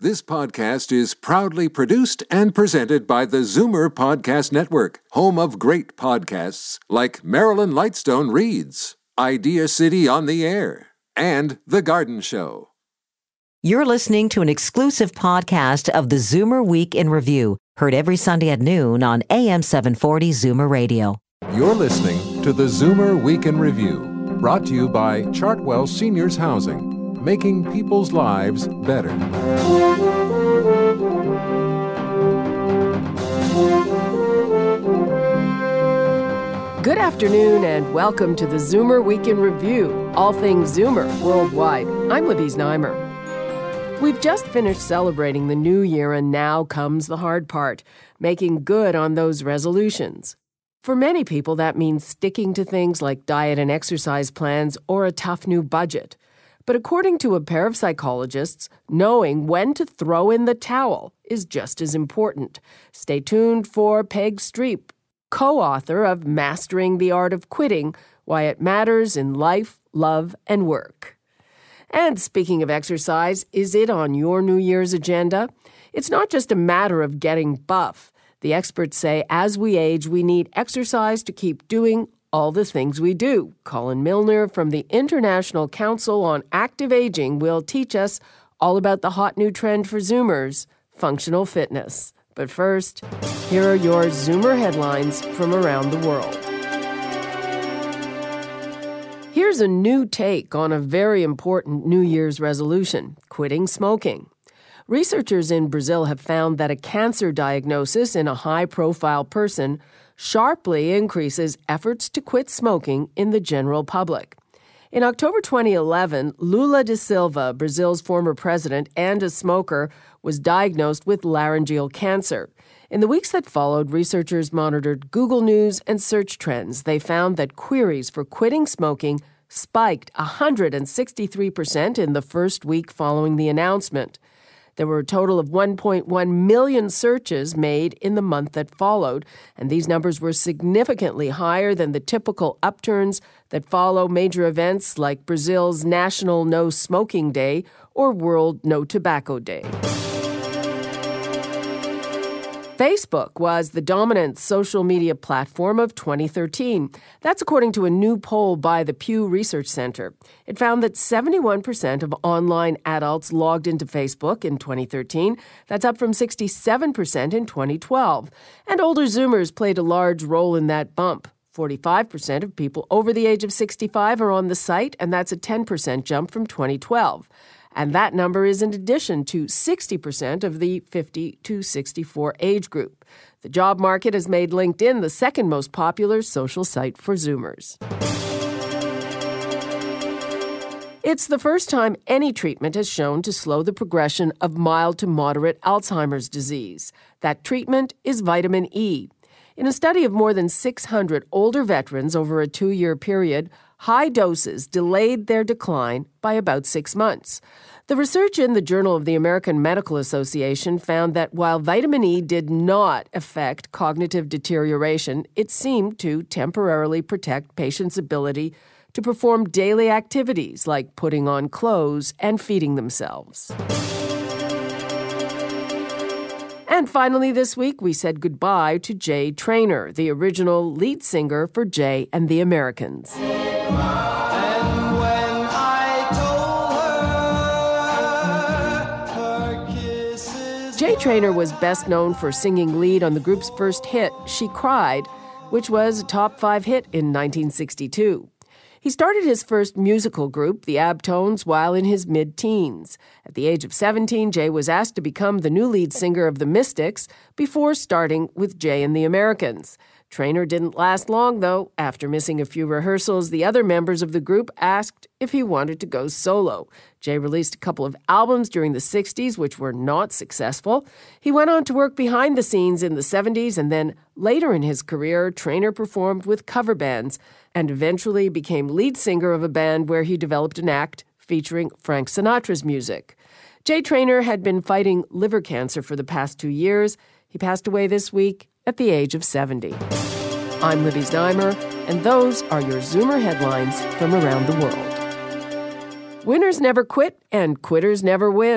This podcast is proudly produced and presented by the Zoomer Podcast Network, home of great podcasts like Marilyn Lightstone Reads, Idea City on the Air, and The Garden Show. You're listening to an exclusive podcast of the Zoomer Week in Review, heard every Sunday at noon on AM 740 Zoomer Radio. You're listening to the Zoomer Week in Review, brought to you by Chartwell Seniors Housing, making people's lives better. Good afternoon and welcome to the Zoomer Week in Review, all things Zoomer worldwide. I'm Libby Znaimer. We've just finished celebrating the new year and now comes the hard part, making good on those resolutions. For many people, that means sticking to things like diet and exercise plans or a tough new budget. But according to a pair of psychologists, knowing when to throw in the towel is just as important. Stay tuned for Peg Streep, co-author of Mastering the Art of Quitting, Why It Matters in Life, Love, and Work. And speaking of exercise, is it on your New Year's agenda? It's not just a matter of getting buff. The experts say as we age, we need exercise to keep doing all the things we do. Colin Milner from the International Council on Active Aging will teach us all about the hot new trend for Zoomers, functional fitness. But first, here are your Zoomer headlines from around the world. Here's a new take on a very important New Year's resolution, quitting smoking. Researchers in Brazil have found that a cancer diagnosis in a high-profile person sharply increases efforts to quit smoking in the general public. In October 2011, Lula da Silva, Brazil's former president and a smoker, was diagnosed with laryngeal cancer. In the weeks that followed, researchers monitored Google News and search trends. They found that queries for quitting smoking spiked 163% in the first week following the announcement. There were a total of 1.1 million searches made in the month that followed, and these numbers were significantly higher than the typical upturns that follow major events like Brazil's National No Smoking Day or World No Tobacco Day. Facebook was the dominant social media platform of 2013. That's according to a new poll by the Pew Research Center. It found that 71% of online adults logged into Facebook in 2013. That's up from 67% in 2012. And older Zoomers played a large role in that bump. 45% of people over the age of 65 are on the site, and that's a 10% jump from 2012. And that number is in addition to 60% of the 50 to 64 age group. The job market has made LinkedIn the second most popular social site for Zoomers. It's the first time any treatment has shown to slow the progression of mild to moderate Alzheimer's disease. That treatment is vitamin E. In a study of more than 600 older veterans over a 2-year period, high doses delayed their decline by about 6 months. The research in the Journal of the American Medical Association found that while vitamin E did not affect cognitive deterioration, it seemed to temporarily protect patients' ability to perform daily activities like putting on clothes and feeding themselves. And finally this week, we said goodbye to Jay Traynor, the original lead singer for Jay and the Americans. Jay Traynor was best known for singing lead on the group's first hit, She Cried, which was a top 5 hit in 1962. He started his first musical group, the Abtones, while in his mid-teens. At the age of 17, Jay was asked to become the new lead singer of the Mystics before starting with Jay and the Americans. Traynor didn't last long, though. After missing a few rehearsals, the other members of the group asked if he wanted to go solo. Jay released a couple of albums during the 60s, which were not successful. He went on to work behind the scenes in the 70s, and then later in his career, Traynor performed with cover bands and eventually became lead singer of a band where he developed an act featuring Frank Sinatra's music. Jay Traynor had been fighting liver cancer for the past 2 years. He passed away this week at the age of 70. I'm Libby Znaimer, and those are your Zoomer headlines from around the world. Winners never quit, and quitters never win.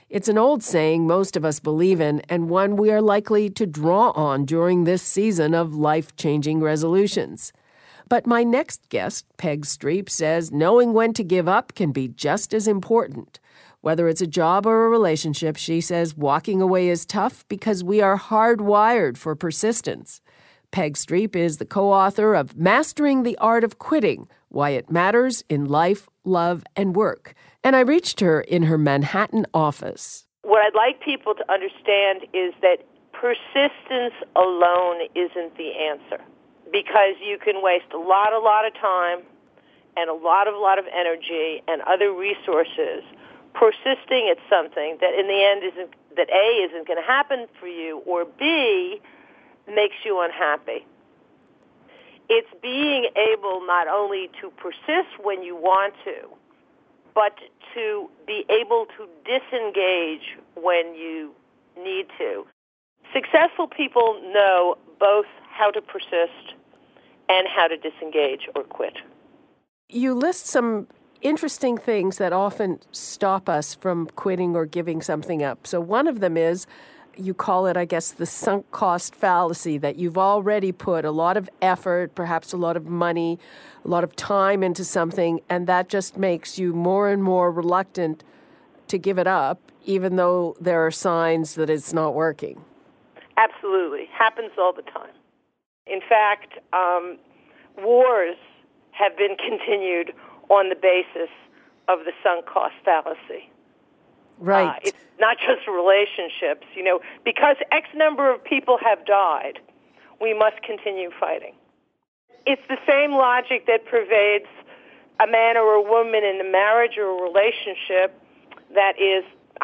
It's an old saying most of us believe in, and one we are likely to draw on during this season of life-changing resolutions. But my next guest, Peg Streep, says knowing when to give up can be just as important. Whether it's a job or a relationship, she says walking away is tough because we are hardwired for persistence. Peg Streep is the co-author of Mastering the Art of Quitting, Why It Matters in Life, Love, and Work. And I reached her in her Manhattan office. What I'd like people to understand is that persistence alone isn't the answer, because you can waste a lot of time and a lot of energy and other resources persisting at something that in the end isn't going to happen for you, or B, makes you unhappy. It's being able not only to persist when you want to, but to be able to disengage when you need to. Successful people know both how to persist and how to disengage or quit. You list some interesting things that often stop us from quitting or giving something up. So one of them is, you call it, I guess, the sunk cost fallacy, that you've already put a lot of effort, perhaps a lot of money, a lot of time into something, and that just makes you more and more reluctant to give it up, even though there are signs that it's not working. Absolutely. Happens all the time. In fact, wars have been continued on the basis of the sunk cost fallacy. Right. It's not just relationships. Because X number of people have died, we must continue fighting. It's the same logic that pervades a man or a woman in a marriage or a relationship that is,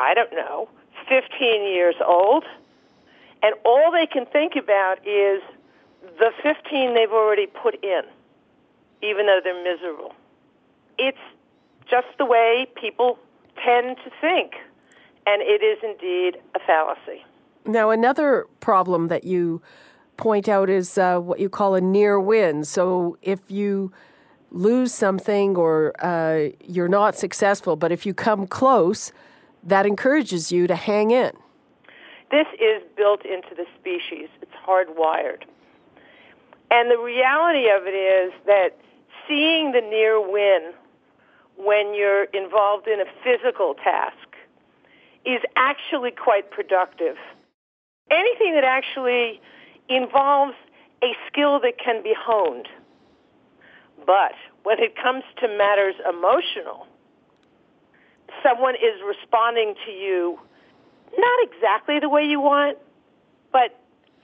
15 years old, and all they can think about is the 15 they've already put in, even though they're miserable. It's just the way people tend to think, and it is indeed a fallacy. Now, another problem that you point out is what you call a near win. So if you lose something or you're not successful, but if you come close, that encourages you to hang in. This is built into the species. It's hardwired. And the reality of it is that seeing the near win when you're involved in a physical task is actually quite productive. Anything that actually involves a skill that can be honed. But when it comes to matters emotional, someone is responding to you not exactly the way you want, but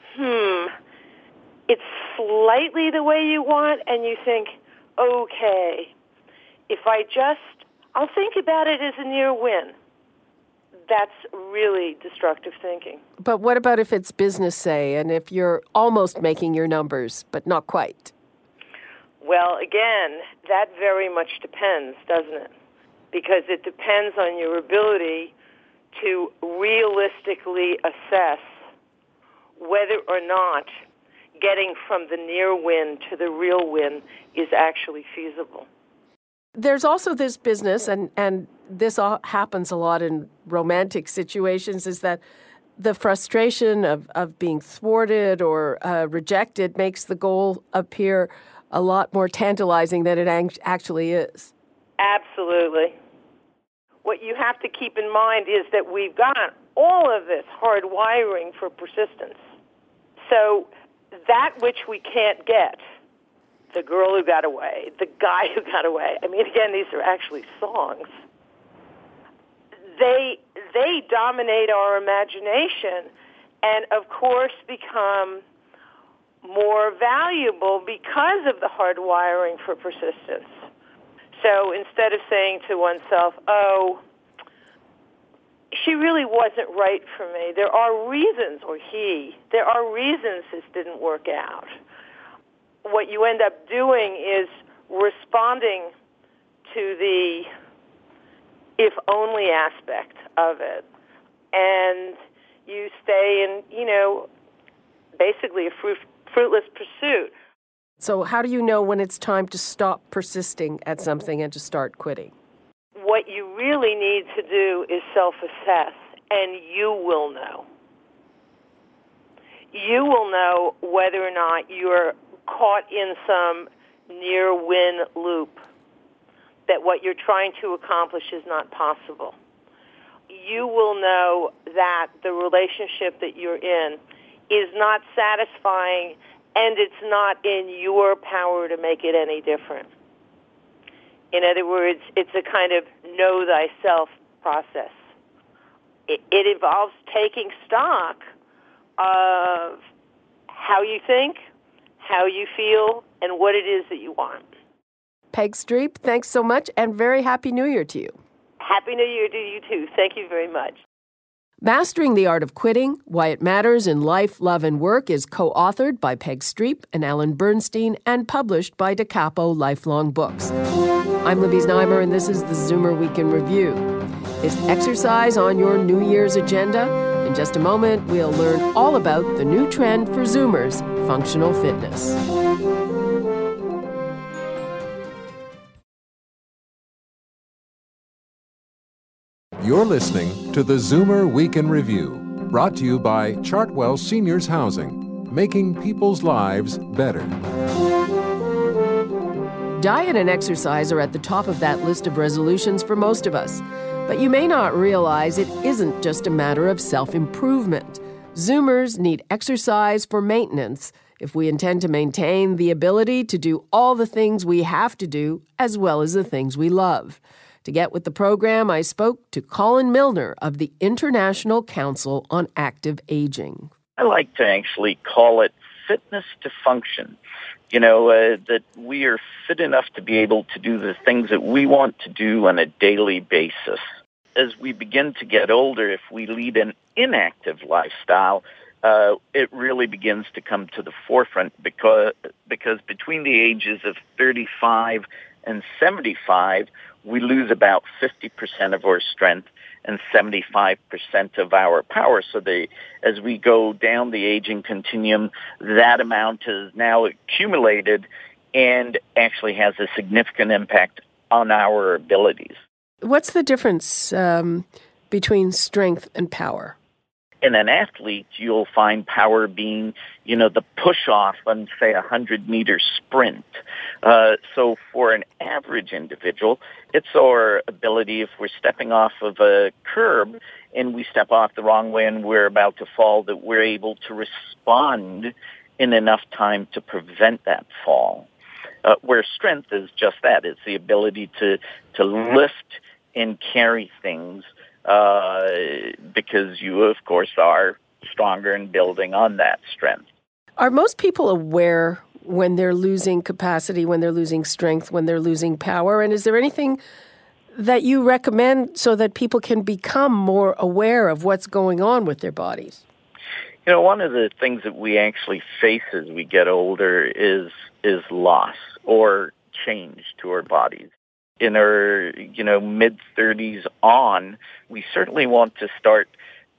it's slightly the way you want, and you think, okay, if I'll think about it as a near win. That's really destructive thinking. But what about if it's business, say, and if you're almost making your numbers, but not quite? Well, again, that very much depends, doesn't it? Because it depends on your ability to realistically assess whether or not getting from the near win to the real win is actually feasible. There's also this business, and this happens a lot in romantic situations, is that the frustration of being thwarted or rejected makes the goal appear a lot more tantalizing than it actually is. Absolutely. What you have to keep in mind is that we've got all of this hard wiring for persistence. So that which we can't get, the girl who got away, the guy who got away, again, these are actually songs. They dominate our imagination and, of course, become more valuable because of the hard wiring for persistence. So instead of saying to oneself, oh, she really wasn't right for me, there are reasons this didn't work out. What you end up doing is responding to the if only aspect of it. And you stay in, basically a fruitless pursuit. So how do you know when it's time to stop persisting at something and to start quitting? What you really need to do is self-assess and you will know. You will know whether or not you're caught in some near-win loop, that what you're trying to accomplish is not possible. You will know that the relationship that you're in is not satisfying, and it's not in your power to make it any different. In other words, it's a kind of know thyself process. It involves taking stock of how you think, how you feel, and what it is that you want. Peg Streep, thanks so much, and very Happy New Year to you. Happy New Year to you, too. Thank you very much. Mastering the Art of Quitting, Why It Matters in Life, Love, and Work is co-authored by Peg Streep and Alan Bernstein and published by Da Capo Lifelong Books. I'm Libby Znaimer, and this is the Zoomer Week in Review. Is exercise on your New Year's agenda? In just a moment, we'll learn all about the new trend for Zoomers, functional fitness. You're listening to the Zoomer Week in Review, brought to you by Chartwell Seniors Housing, making people's lives better. Diet and exercise are at the top of that list of resolutions for most of us. But you may not realize it isn't just a matter of self-improvement. Zoomers need exercise for maintenance if we intend to maintain the ability to do all the things we have to do as well as the things we love. To get with the program, I spoke to Colin Milner of the International Council on Active Aging. I like to actually call it fitness to function. That we are fit enough to be able to do the things that we want to do on a daily basis. As we begin to get older, if we lead an inactive lifestyle, it really begins to come to the forefront because between the ages of 35 and 75, we lose about 50% of our strength and 75% of our power. So as we go down the aging continuum, that amount is now accumulated and actually has a significant impact on our abilities. What's the difference between strength and power? In an athlete, you'll find power being, the push-off on, say, a 100-meter sprint. So for an average individual, it's our ability, if we're stepping off of a curb and we step off the wrong way and we're about to fall, that we're able to respond in enough time to prevent that fall. Where strength is just that. It's the ability to lift and carry things because you, of course, are stronger and building on that strength. Are most people aware when they're losing capacity, when they're losing strength, when they're losing power? And is there anything that you recommend so that people can become more aware of what's going on with their bodies? One of the things that we actually face as we get older is loss or change to our bodies. In our, mid-30s on, we certainly want to start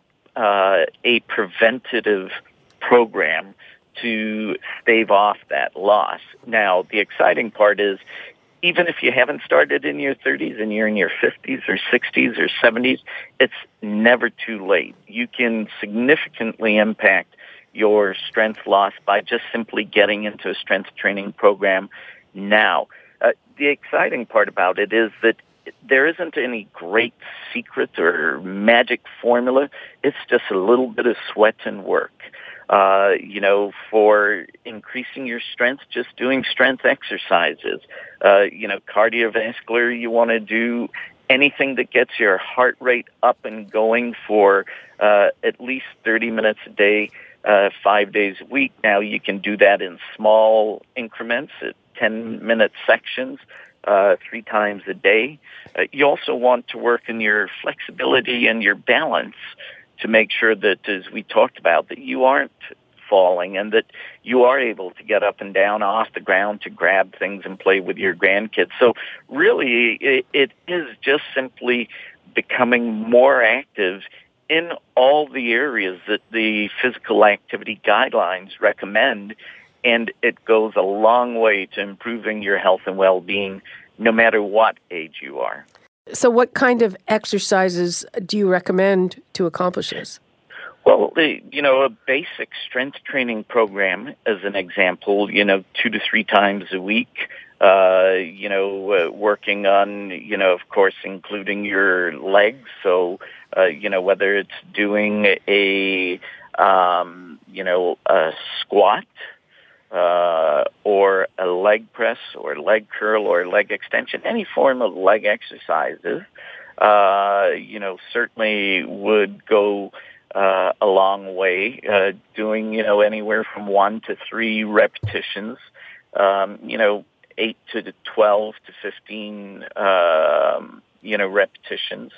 a preventative program to stave off that loss. Now, the exciting part is, even if you haven't started in your 30s and you're in your 50s or 60s or 70s, it's never too late. You can significantly impact your strength loss by just simply getting into a strength training program now. The exciting part about it is that there isn't any great secret or magic formula. It's just a little bit of sweat and work. For increasing your strength, just doing strength exercises. Cardiovascular, you want to do anything that gets your heart rate up and going for at least 30 minutes a day, 5 days a week. Now, you can do that in small increments at 10-minute sections 3 times a day. You also want to work in your flexibility and your balance to make sure that, as we talked about, that you aren't falling and that you are able to get up and down off the ground to grab things and play with your grandkids. So really, it is just simply becoming more active in all the areas that the physical activity guidelines recommend, and it goes a long way to improving your health and well-being no matter what age you are. So what kind of exercises do you recommend to accomplish this? Well, a basic strength training program, as an example, 2 to 3 times a week, working on, of course, including your legs. So, whether it's doing a squat, or a leg press or leg curl or leg extension, any form of leg exercises, certainly would go a long way, doing, anywhere from 1 to 3 repetitions, 8 to 12 to 15, repetitions.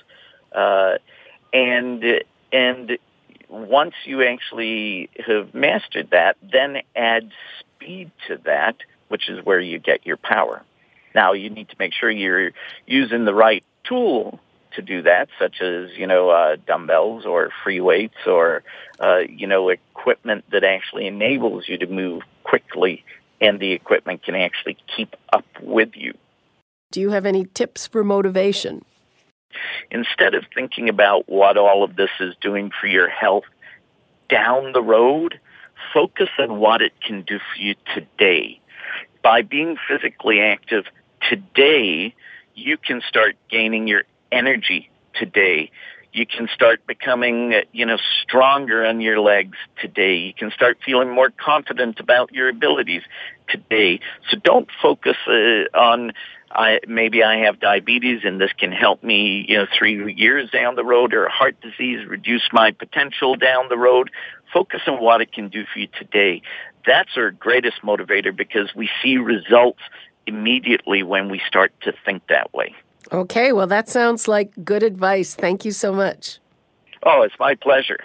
And once you actually have mastered that, then add speed to that, which is where you get your power. Now, you need to make sure you're using the right tool to do that, such as, dumbbells or free weights or, equipment that actually enables you to move quickly, and the equipment can actually keep up with you. Do you have any tips for motivation? Instead of thinking about what all of this is doing for your health down the road, focus on what it can do for you today. By being physically active today, you can start gaining your energy today. You can start becoming, stronger on your legs today. You can start feeling more confident about your abilities today. So don't focus on maybe I have diabetes and this can help me, 3 years down the road, or heart disease, reduce my potential down the road. Focus on what it can do for you today. That's our greatest motivator, because we see results immediately when we start to think that way. Okay, well, that sounds like good advice. Thank you so much. Oh, it's my pleasure.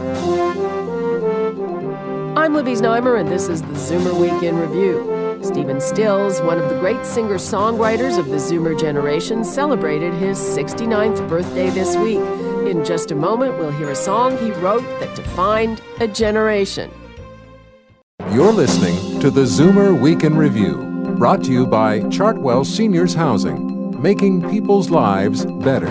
I'm Libby Znaimer, and this is the Zoomer Week in Review. Stephen Stills, one of the great singer-songwriters of the Zoomer generation, celebrated his 69th birthday this week. In just a moment, we'll hear a song he wrote that defined a generation. You're listening to the Zoomer Week in Review, brought to you by Chartwell Seniors Housing, making people's lives better.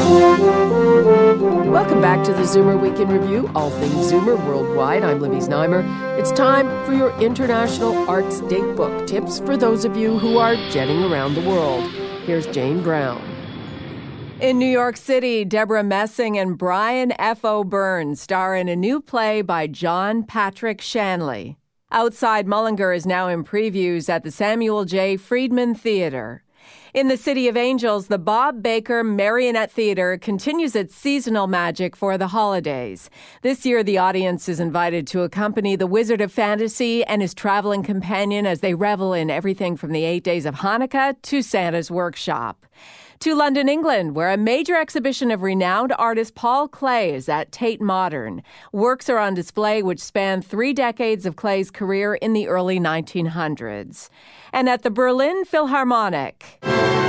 Welcome back to the Zoomer Week in Review, all things Zoomer worldwide. I'm Libby Znaimer. It's time for your International Arts Datebook tips for those of you who are jetting around the world. Here's Jane Brown. In New York City, Deborah Messing and Brian F. O'Byrne star in a new play by John Patrick Shanley. Outside Mullinger is now in previews at the Samuel J. Friedman Theater. In the City of Angels, the Bob Baker Marionette Theater continues its seasonal magic for the holidays. This year, the audience is invited to accompany the Wizard of Fantasy and his traveling companion as they revel in everything from the 8 days of Hanukkah to Santa's workshop. To London, England, where a major exhibition of renowned artist Paul Klee is at Tate Modern. Works are on display which span 3 decades of Klee's career in the early 1900s. And at the Berlin Philharmonic,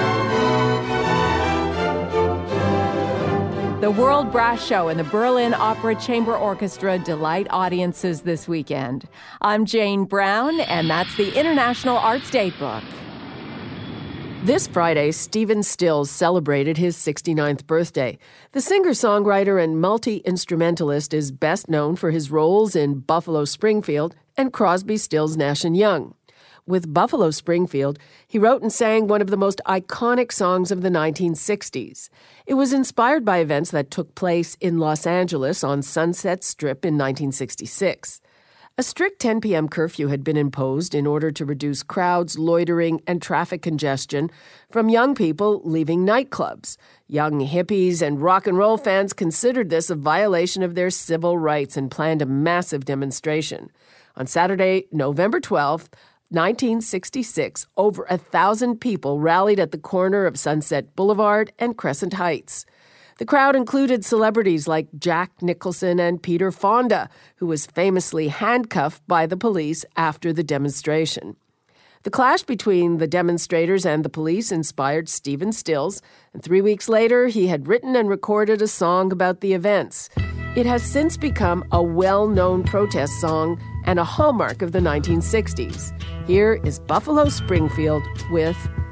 the World Brass Show and the Berlin Opera Chamber Orchestra delight audiences this weekend. I'm Jane Brown, and that's the International Arts Datebook. This Friday, Stephen Stills celebrated his 69th birthday. The singer-songwriter and multi-instrumentalist is best known for his roles in Buffalo Springfield and Crosby, Stills, Nash & Young. With Buffalo Springfield, he wrote and sang one of the most iconic songs of the 1960s. It was inspired by events that took place in Los Angeles on Sunset Strip in 1966. A strict 10 p.m. curfew had been imposed in order to reduce crowds, loitering, and traffic congestion from young people leaving nightclubs. Young hippies and rock and roll fans considered this a violation of their civil rights and planned a massive demonstration. On Saturday, November 12th, 1966, over 1,000 people rallied at the corner of Sunset Boulevard and Crescent Heights. The crowd included celebrities like Jack Nicholson and Peter Fonda, who was famously handcuffed by the police after the demonstration. The clash between the demonstrators and the police inspired Stephen Stills, and 3 weeks later, he had written and recorded a song about the events. It has since become a well-known protest song and a hallmark of the 1960s. Here is Buffalo Springfield with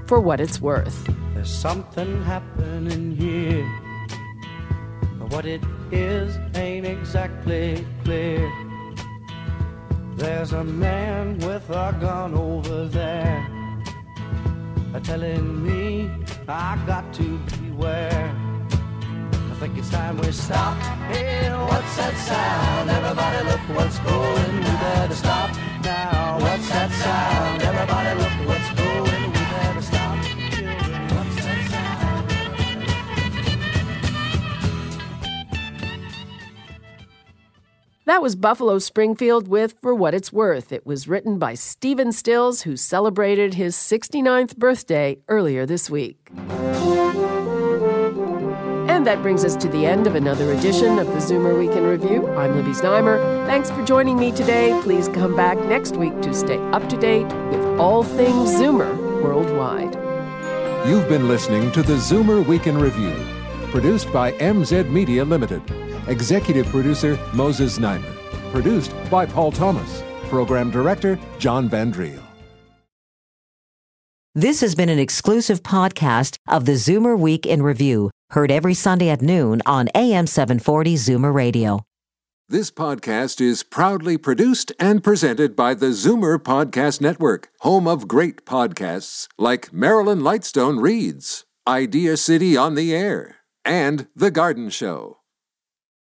For What It's Worth. There's something happening here, but what it is ain't exactly clear. There's a man with a gun over there, telling me I got to beware. I think it's time we stop. Hey, what's that sound? Everybody look what's going. We better stop now. What's that sound? Everybody look what's going. We better stop. Children, what's that sound? That was Buffalo Springfield with For What It's Worth. It was written by Stephen Stills, who celebrated his 69th birthday earlier this week. And that brings us to the end of another edition of the Zoomer Week in Review. I'm Libby Znaimer. Thanks for joining me today. Please come back next week to stay up to date with all things Zoomer worldwide. You've been listening to the Zoomer Week in Review, produced by MZ Media Limited. Executive producer Moses Znaimer. Produced by Paul Thomas. Program director John Van Driel. This has been an exclusive podcast of the Zoomer Week in Review, heard every Sunday at noon on AM 740 Zoomer Radio. This podcast is proudly produced and presented by the Zoomer Podcast Network, home of great podcasts like Marilyn Lightstone Reads, Idea City on the Air, and The Garden Show.